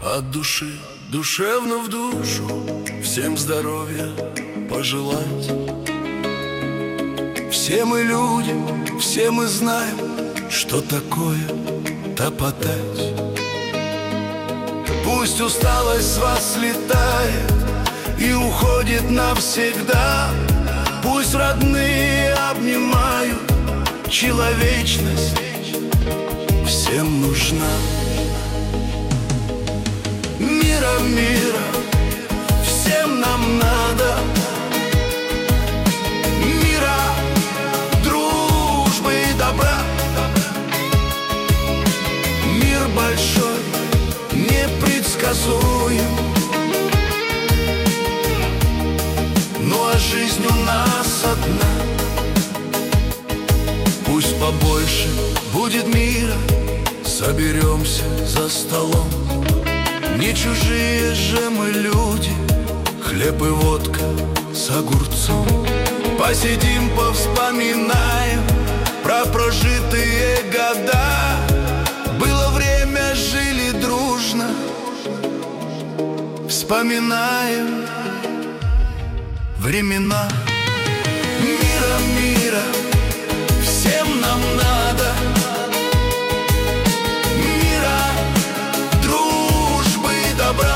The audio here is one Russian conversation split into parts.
От души, душевно в душу, всем здоровья пожелать. Все мы люди, все мы знаем, что такое топотать. Пусть усталость с вас слетает и уходит навсегда. Пусть родные обнимают, человечность всем нужна. Мира, всем нам надо. Мира, дружбы и добра. Мир большой, непредсказуем, ну а жизнь у нас одна. Пусть побольше будет мира, соберемся за столом. Не чужие же мы люди, хлеб и водка с огурцом. Посидим, повспоминаем про прожитые года. Было время, жили дружно, вспоминаем времена. Мира, всем нам надо. Мира, дружбы и добра.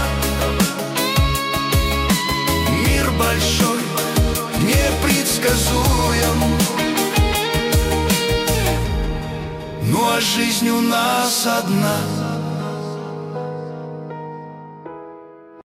Мир большой, непредсказуем, ну а жизнь у нас одна.